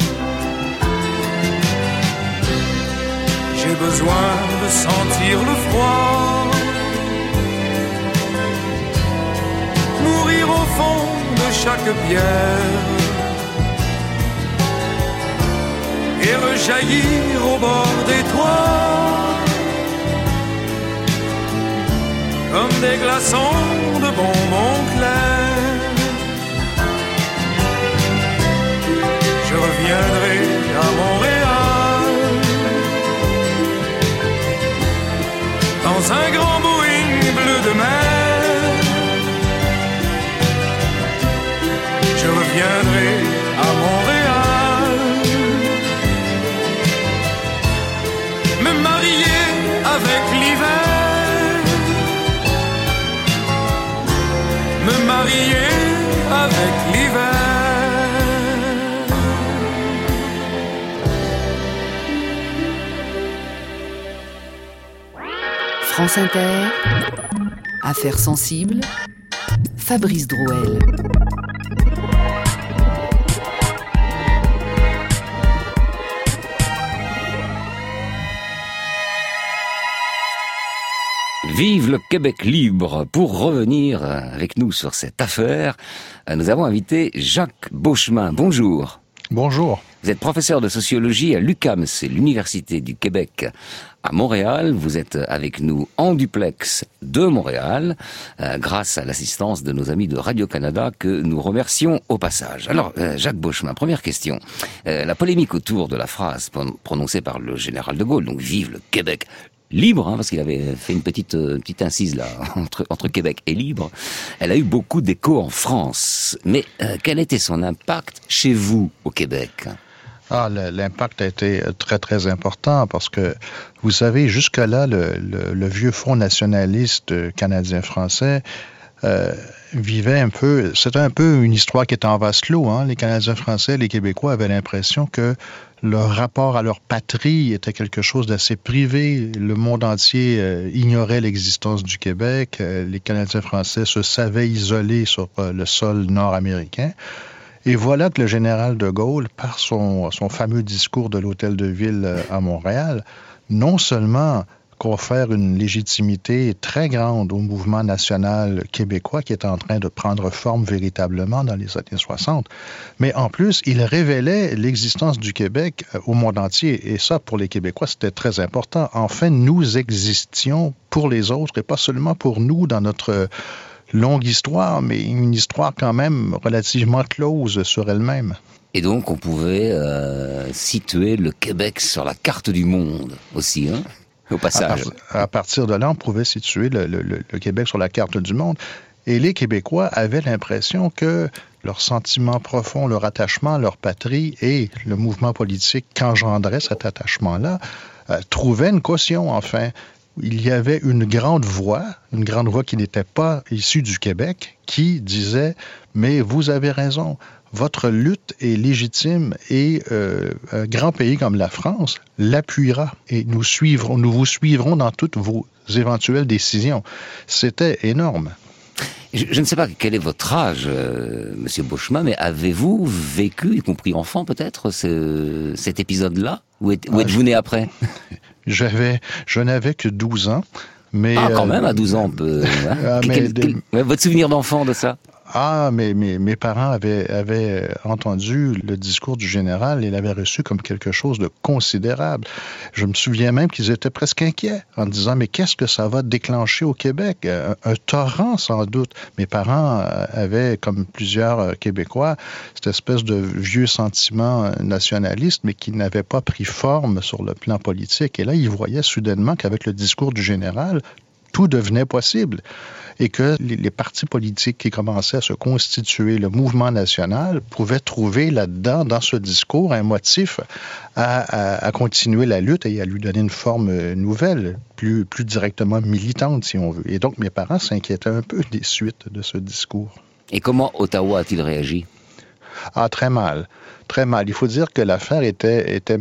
J'ai besoin de sentir le froid, mourir au fond de chaque pierre et rejaillir au bord des toits comme des glaçons de bonbons clairs. Je reviendrai à Montréal dans un grand Boeing bleu de mer. Je reviendrai à Montréal, me marier avec l'hiver, me marier avec l'hiver. France Inter, Affaires sensibles, Fabrice Drouel. Vive le Québec libre! Pour revenir avec nous sur cette affaire, nous avons invité Jacques Beauchemin. Bonjour. Bonjour. Vous êtes professeur de sociologie à l'UQAM, c'est l'Université du Québec à Montréal. Vous êtes avec nous en duplex de Montréal, grâce à l'assistance de nos amis de Radio-Canada que nous remercions au passage. Alors, Jacques Beauchemin, première question. La polémique autour de la phrase prononcée par le général de Gaulle, donc « Vive le Québec », libre, parce qu'il avait fait une petite incise là entre Québec et libre. Elle a eu beaucoup d'écho en France. Mais quel était son impact chez vous au Québec? L'impact a été très très important parce que vous savez, jusque-là, le vieux Front nationaliste canadien-français vivait un peu. C'était un peu une histoire qui était en vase clos. Les Canadiens français, les Québécois avaient l'impression que Leur rapport à leur patrie était quelque chose d'assez privé. Le monde entier ignorait l'existence du Québec. Les Canadiens français se savaient isolés sur le sol nord-américain. Et voilà que le général de Gaulle, par son fameux discours de l'Hôtel de Ville à Montréal, non seulement confère une légitimité très grande au mouvement national québécois qui est en train de prendre forme véritablement dans les années 60, mais en plus, il révélait l'existence du Québec au monde entier. Et ça, pour les Québécois, c'était très important. Enfin, nous existions pour les autres et pas seulement pour nous dans notre longue histoire, mais une histoire quand même relativement close sur elle-même. Et donc, on pouvait situer le Québec sur la carte du monde aussi, hein, au passage. À partir de là, on pouvait situer le Québec sur la carte du monde. Et les Québécois avaient l'impression que leur sentiment profond, leur attachement à leur patrie et le mouvement politique qu'engendrait cet attachement-là trouvaient une caution, enfin. Il y avait une grande voix qui n'était pas issue du Québec, qui disait « Mais vous avez raison, votre lutte est légitime et un grand pays comme la France l'appuiera et nous vous suivrons dans toutes vos éventuelles décisions. » C'était énorme. Je ne sais pas quel est votre âge, Monsieur Beauchemin, mais avez-vous vécu, y compris enfant peut-être, cet épisode-là? Ou êtes-vous né après? Je n'avais que 12 ans, mais... Ah, quand même, à 12 ans, on peut... Votre souvenir d'enfant de ça? Ah, mais mes parents avaient entendu le discours du général et l'avaient reçu comme quelque chose de considérable. Je me souviens même qu'ils étaient presque inquiets en disant « Mais qu'est-ce que ça va déclencher au Québec? Un torrent, sans doute. » Mes parents avaient, comme plusieurs Québécois, cette espèce de vieux sentiment nationaliste, mais qui n'avait pas pris forme sur le plan politique. Et là, ils voyaient soudainement qu'avec le discours du général, tout devenait possible et que les partis politiques qui commençaient à se constituer, le mouvement national, pouvaient trouver là-dedans, dans ce discours, un motif à continuer la lutte et à lui donner une forme nouvelle, plus directement militante, si on veut. Et donc, mes parents s'inquiétaient un peu des suites de ce discours. Et comment Ottawa a-t-il réagi? Ah, très mal. Très mal. Il faut dire que l'affaire était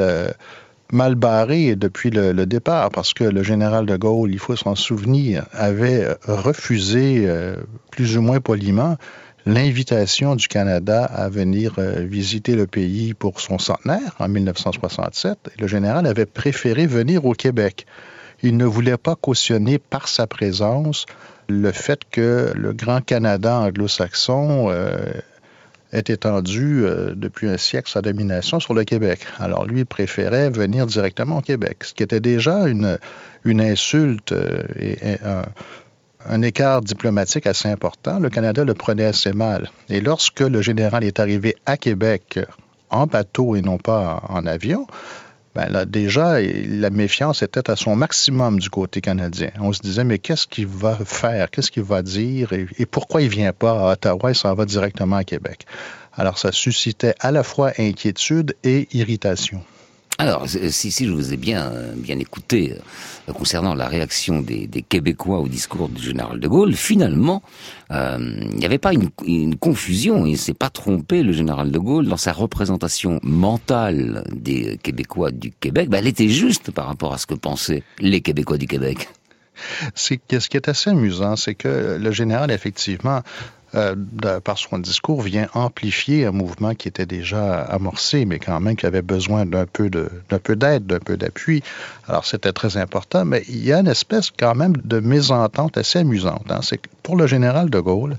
mal barré depuis le départ, parce que le général de Gaulle, il faut s'en souvenir, avait refusé, plus ou moins poliment, l'invitation du Canada à venir visiter le pays pour son centenaire en 1967. Et le général avait préféré venir au Québec. Il ne voulait pas cautionner par sa présence le fait que le Grand Canada anglo-saxon est étendu depuis un siècle sa domination sur le Québec. Alors lui, il préférait venir directement au Québec, ce qui était déjà une insulte et un écart diplomatique assez important. Le Canada le prenait assez mal. Et lorsque le général est arrivé à Québec en bateau et non pas en avion, ben là, déjà, la méfiance était à son maximum du côté canadien. On se disait, mais qu'est-ce qu'il va faire? Qu'est-ce qu'il va dire? Et pourquoi il ne vient pas à Ottawa? Il s'en va directement à Québec. Alors, ça suscitait à la fois inquiétude et irritation. Alors, si je vous ai bien écouté concernant la réaction des Québécois au discours du général de Gaulle, finalement, il n'y avait pas une confusion. Il ne s'est pas trompé, le général de Gaulle, dans sa représentation mentale des Québécois du Québec. Elle était juste par rapport à ce que pensaient les Québécois du Québec. Ce qui est assez amusant, c'est que le général, effectivement, par son discours, vient amplifier un mouvement qui était déjà amorcé, mais quand même qui avait besoin d'un peu d'aide, d'un peu d'appui. Alors, c'était très important, mais il y a une espèce quand même de mésentente assez amusante. C'est que pour le général de Gaulle,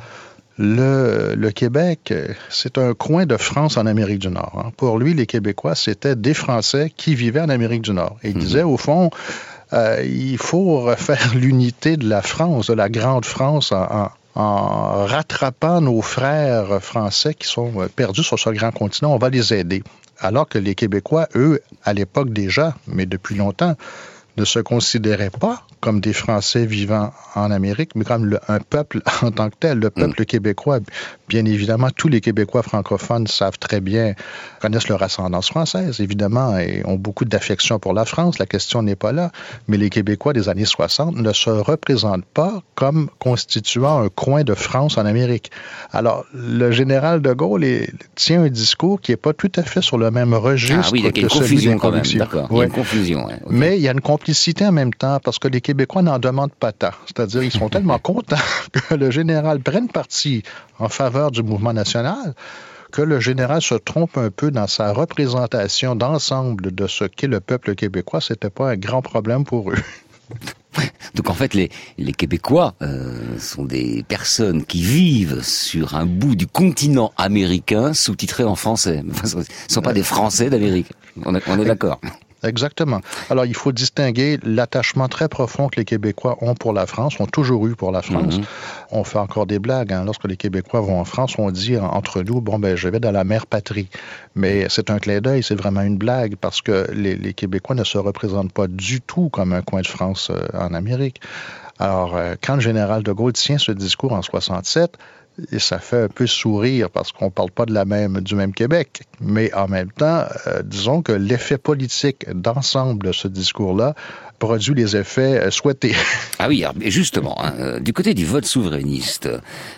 le Québec, c'est un coin de France en Amérique du Nord. Pour lui, les Québécois, c'était des Français qui vivaient en Amérique du Nord. Et il disait, au fond, il faut refaire l'unité de la France, de la grande France, en rattrapant nos frères français qui sont perdus sur ce grand continent, on va les aider. Alors que les Québécois, eux, à l'époque déjà, mais depuis longtemps, ne se considéraient pas comme des Français vivant en Amérique, mais comme un peuple en tant que tel, le peuple québécois. Bien évidemment, tous les Québécois francophones savent très bien, connaissent leur ascendance française, évidemment, et ont beaucoup d'affection pour la France. La question n'est pas là. Mais les Québécois des années 60 ne se représentent pas comme constituant un coin de France en Amérique. Alors, le général de Gaulle tient un discours qui n'est pas tout à fait sur le même registre. Ah oui, il y a une confusion quand même, d'accord. Il y a une confusion. Ouais. Okay. Mais il y a une complicité en même temps, parce que les Québécois n'en demandent pas tant. C'est-à-dire, ils sont tellement contents que le général prenne parti en faveur du mouvement national que le général se trompe un peu dans sa représentation d'ensemble de ce qu'est le peuple québécois. C'était pas un grand problème pour eux. Donc en fait, les Québécois sont des personnes qui vivent sur un bout du continent américain sous-titré en français. Ce ne sont pas des Français d'Amérique. On est d'accord. Exactement. Alors, il faut distinguer l'attachement très profond que les Québécois ont pour la France, ont toujours eu pour la France. On fait encore des blagues. Lorsque les Québécois vont en France, on dit entre nous, je vais dans la mère patrie. Mais c'est un clin d'œil, c'est vraiment une blague, parce que les Québécois ne se représentent pas du tout comme un coin de France en Amérique. Alors, quand le général de Gaulle tient ce discours en 67, et ça fait un peu sourire parce qu'on ne parle pas du même Québec. Mais en même temps, disons que l'effet politique d'ensemble de ce discours-là produit les effets souhaités. Ah oui, justement, du côté du vote souverainiste,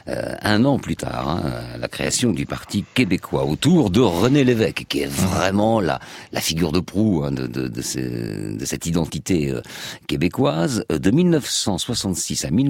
un an plus tard, la création du Parti québécois autour de René Lévesque, qui est vraiment la figure de proue de cette identité québécoise. De 1966 à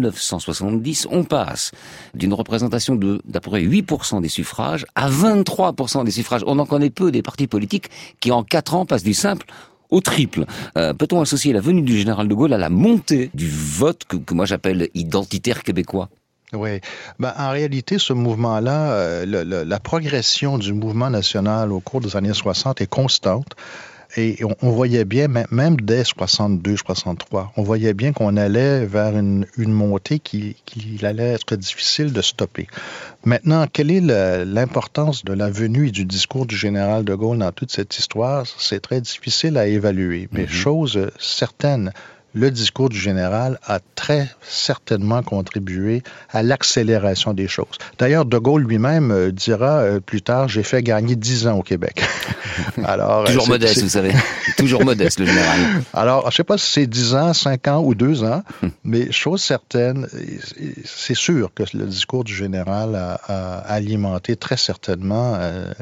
1970, on passe d'une représentation d'à peu près 8% des suffrages à 23% des suffrages. On en connaît peu des partis politiques qui, en 4 ans, passent du simple au triple. Peut-on associer la venue du général de Gaulle à la montée du vote que moi j'appelle identitaire québécois? Oui. En réalité, ce mouvement-là, la progression du mouvement national au cours des années 60 est constante. Et on voyait bien, même dès 62, 63, on voyait bien qu'on allait vers une montée qui allait être difficile de stopper. Maintenant, quelle est l'importance de la venue et du discours du général de Gaulle dans toute cette histoire? C'est très difficile à évaluer. Mais chose certaine, le discours du général a très certainement contribué à l'accélération des choses. D'ailleurs, de Gaulle lui-même dira plus tard, j'ai fait gagner 10 ans au Québec. Alors, toujours modeste, vous savez. Toujours modeste, le général. Alors, je ne sais pas si c'est 10 ans, 5 ans ou 2 ans, mais chose certaine, c'est sûr que le discours du général a alimenté très certainement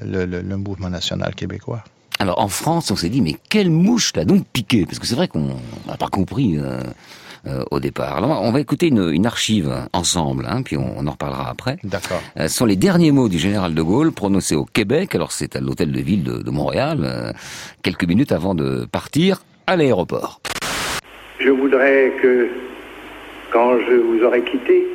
le mouvement national québécois. Alors, en France, on s'est dit, mais quelle mouche l'a donc piqué? Parce que c'est vrai qu'on n'a pas compris au départ. Alors, on va écouter une archive ensemble, puis on en reparlera après. D'accord. Ce sont les derniers mots du général de Gaulle prononcés au Québec. Alors, c'est à l'hôtel de ville de Montréal, quelques minutes avant de partir à l'aéroport. Je voudrais que, quand je vous aurai quitté,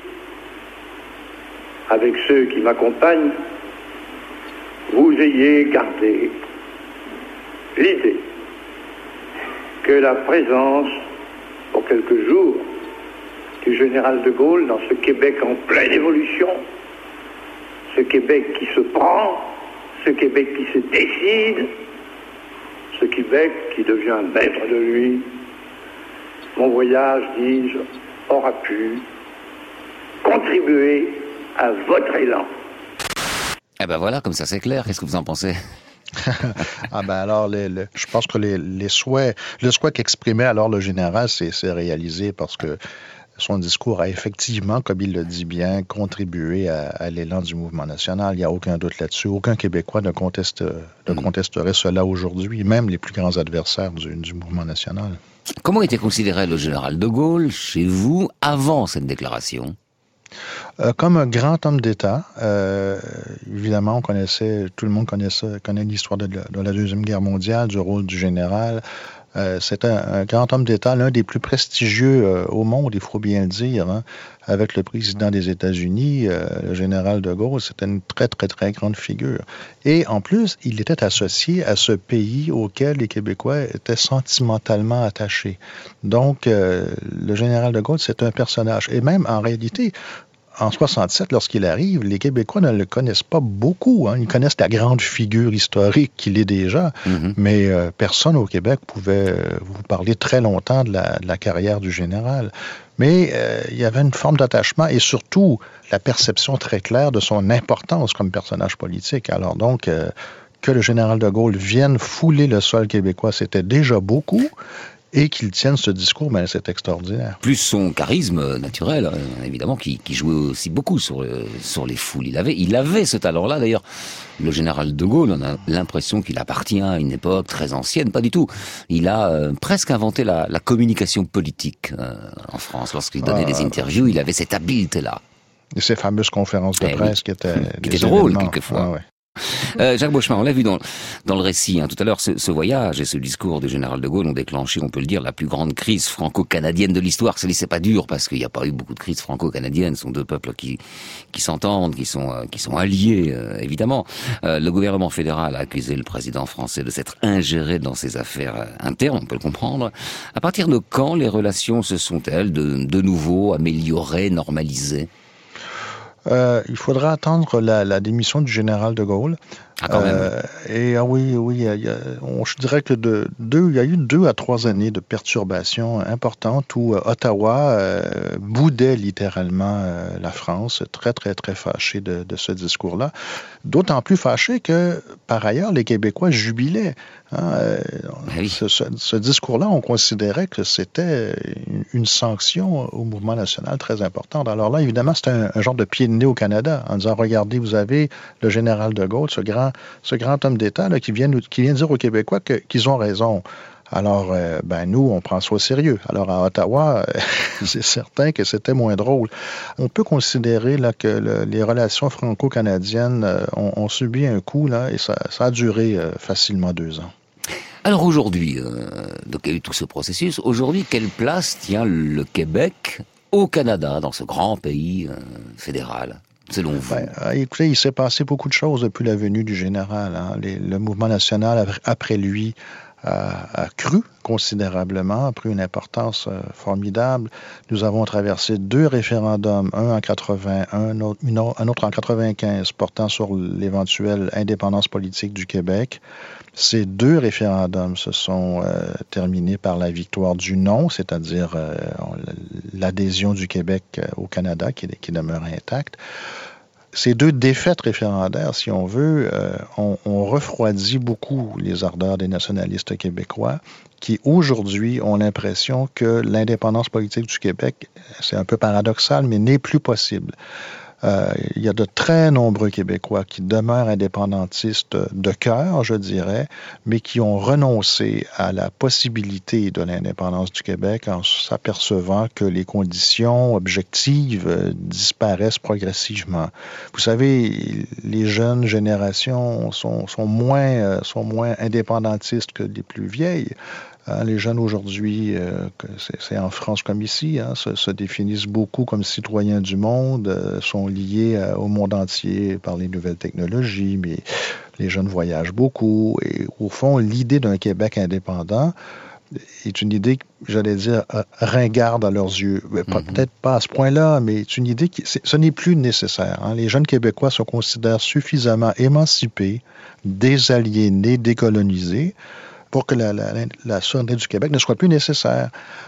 avec ceux qui m'accompagnent, vous ayez gardé l'idée que la présence, pour quelques jours, du général de Gaulle dans ce Québec en pleine évolution, ce Québec qui se prend, ce Québec qui se décide, ce Québec qui devient maître de lui, mon voyage, dis-je, aura pu contribuer à votre élan. Eh ben voilà, comme ça c'est clair. Qu'est-ce que vous en pensez? Alors, je pense que le souhait qu'exprimait alors le général, c'est réalisé parce que son discours a effectivement, comme il le dit bien, contribué à l'élan du mouvement national. Il n'y a aucun doute là-dessus. Aucun Québécois ne contesterait cela aujourd'hui, même les plus grands adversaires du mouvement national. Comment était considéré le général de Gaulle chez vous avant cette déclaration? Comme un grand homme d'État, évidemment, tout le monde connaît l'histoire de la Deuxième Guerre mondiale, du rôle du général. C'était un grand homme d'État, l'un des plus prestigieux au monde, il faut bien le dire, avec le président des États-Unis, le général de Gaulle. C'était une très, très, très grande figure. Et en plus, il était associé à ce pays auquel les Québécois étaient sentimentalement attachés. Donc, le général de Gaulle, c'est un personnage. Et même, en réalité, en 67, lorsqu'il arrive, les Québécois ne le connaissent pas beaucoup. Ils connaissent la grande figure historique qu'il est déjà, mais personne au Québec pouvait vous parler très longtemps de la carrière du général. Mais il y avait une forme d'attachement et surtout la perception très claire de son importance comme personnage politique. Alors donc, que le général de Gaulle vienne fouler le sol québécois, c'était déjà beaucoup. Et qu'il tienne ce discours, c'est extraordinaire. Plus son charisme naturel, évidemment, qui jouait aussi beaucoup sur les foules. Il avait ce talent-là, d'ailleurs. Le général de Gaulle, on a l'impression qu'il appartient à une époque très ancienne, pas du tout. Il a presque inventé la communication politique en France. Lorsqu'il donnait des interviews, il avait cette habileté-là. Et ces fameuses conférences de presse qui étaient drôles, quelquefois. Jacques Beauchemin, on l'a vu dans le récit tout à l'heure, ce voyage et ce discours du général de Gaulle ont déclenché, on peut le dire, la plus grande crise franco-canadienne de l'histoire. C'est pas dur parce qu'il n'y a pas eu beaucoup de crises franco-canadiennes. Ce sont deux peuples qui s'entendent, qui sont alliés, évidemment. Le gouvernement fédéral a accusé le président français de s'être ingéré dans ses affaires internes, on peut le comprendre. À partir de quand les relations se sont-elles de nouveau améliorées, normalisées? Il faudra attendre la démission du général de Gaulle. Quand même. Je dirais que il y a eu 2 à 3 années de perturbations importantes où Ottawa boudait littéralement la France, très, très, très fâché de ce discours-là. D'autant plus fâché que, par ailleurs, les Québécois jubilaient. Ce discours-là, on considérait que c'était une sanction au mouvement national très importante. Alors là, évidemment, c'était un genre de pied de nez au Canada, en disant, regardez, vous avez le général de Gaulle, ce grand homme d'État là, qui vient dire aux Québécois qu'ils ont raison. Alors, nous, on prend ça au sérieux. Alors, à Ottawa, c'est certain que c'était moins drôle. On peut considérer là, que les relations franco-canadiennes ont subi un coup, là, et ça a duré facilement 2 ans. Alors aujourd'hui, donc il y a eu tout ce processus. Aujourd'hui, quelle place tient le Québec au Canada, dans ce grand pays fédéral, selon vous? Écoutez, il s'est passé beaucoup de choses depuis la venue du général. Le mouvement national, après lui, a cru considérablement, a pris une importance formidable. Nous avons traversé 2 référendums, un en 81, un autre en 95, portant sur l'éventuelle indépendance politique du Québec. Ces 2 référendums se sont terminés par la victoire du non, c'est-à-dire l'adhésion du Québec au Canada, qui demeure intacte. Ces 2 défaites référendaires, si on veut, ont refroidi beaucoup les ardeurs des nationalistes québécois qui, aujourd'hui, ont l'impression que l'indépendance politique du Québec, c'est un peu paradoxal, mais n'est plus possible. Il y a de très nombreux Québécois qui demeurent indépendantistes de cœur, je dirais, mais qui ont renoncé à la possibilité de l'indépendance du Québec en s'apercevant que les conditions objectives disparaissent progressivement. Vous savez, les jeunes générations sont moins indépendantistes que les plus vieilles. Les jeunes aujourd'hui, c'est en France comme ici, se définissent beaucoup comme citoyens du monde, sont liés au monde entier par les nouvelles technologies, mais les jeunes voyagent beaucoup. Et au fond, l'idée d'un Québec indépendant est une idée, j'allais dire, ringarde à leurs yeux. Peut-être pas à ce point-là, mais c'est une idée ce n'est plus nécessaire. Les jeunes Québécois se considèrent suffisamment émancipés, désaliénés, décolonisés, pour que la souveraineté du Québec ne soit plus nécessaire.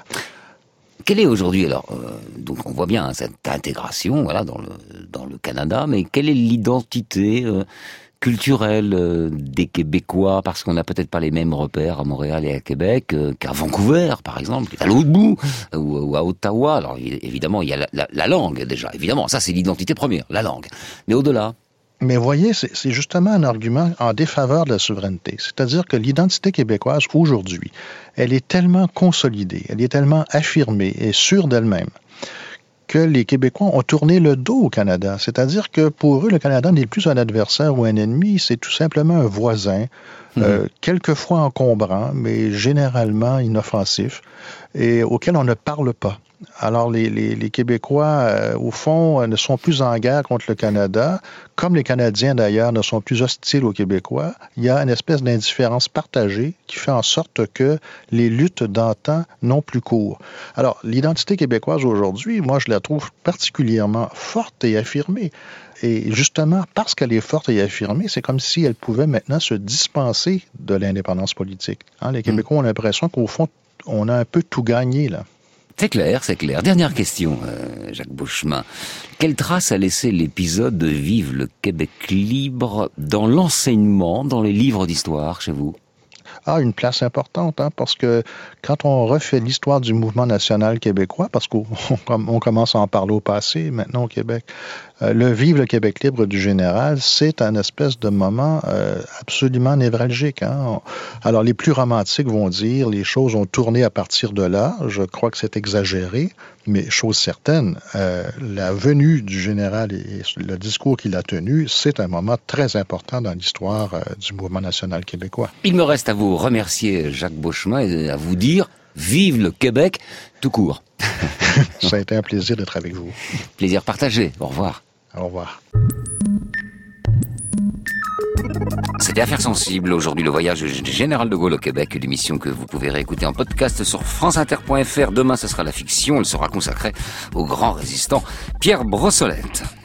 Quelle est aujourd'hui, alors, donc on voit bien cette intégration dans le Canada, mais quelle est l'identité culturelle des Québécois, parce qu'on n'a peut-être pas les mêmes repères à Montréal et à Québec qu'à Vancouver, par exemple, qui est à l'autre bout, ou à Ottawa. Alors évidemment, il y a la langue déjà, évidemment, ça c'est l'identité première, la langue. Mais au-delà... Mais voyez, c'est justement un argument en défaveur de la souveraineté. C'est-à-dire que l'identité québécoise, aujourd'hui, elle est tellement consolidée, elle est tellement affirmée et sûre d'elle-même que les Québécois ont tourné le dos au Canada. C'est-à-dire que pour eux, le Canada n'est plus un adversaire ou un ennemi, c'est tout simplement un voisin, quelquefois encombrants, mais généralement inoffensifs, et auxquels on ne parle pas. Alors, les Québécois, au fond, ne sont plus en guerre contre le Canada, comme les Canadiens, d'ailleurs, ne sont plus hostiles aux Québécois. Il y a une espèce d'indifférence partagée qui fait en sorte que les luttes d'antan n'ont plus cours. Alors, l'identité québécoise aujourd'hui, moi, je la trouve particulièrement forte et affirmée. Et justement, parce qu'elle est forte et affirmée, c'est comme si elle pouvait maintenant se dispenser de l'indépendance politique. Les Québécois ont l'impression qu'au fond, on a un peu tout gagné, là. C'est clair, c'est clair. Dernière question, Jacques Beauchemin. Quelle trace a laissé l'épisode de Vive le Québec libre dans l'enseignement, dans les livres d'histoire chez vous? Une place importante, parce que quand on refait l'histoire du mouvement national québécois, parce qu'on commence à en parler au passé, maintenant au Québec, le Vive le Québec libre du général, c'est un espèce de moment absolument névralgique. Alors, les plus romantiques vont dire les choses ont tourné à partir de là. Je crois que c'est exagéré, mais chose certaine, la venue du général et le discours qu'il a tenu, c'est un moment très important dans l'histoire du mouvement national québécois. Il me reste à vous remercier, Jacques Beauchemin, et à vous dire vive le Québec tout court. Ça a été un plaisir d'être avec vous. Plaisir partagé. Au revoir. Au revoir. C'était Affaires sensibles. Aujourd'hui, le voyage du général de Gaulle au Québec, une émission que vous pouvez réécouter en podcast sur franceinter.fr. Demain, ce sera la fiction. Elle sera consacrée au grand résistant Pierre Brossolette.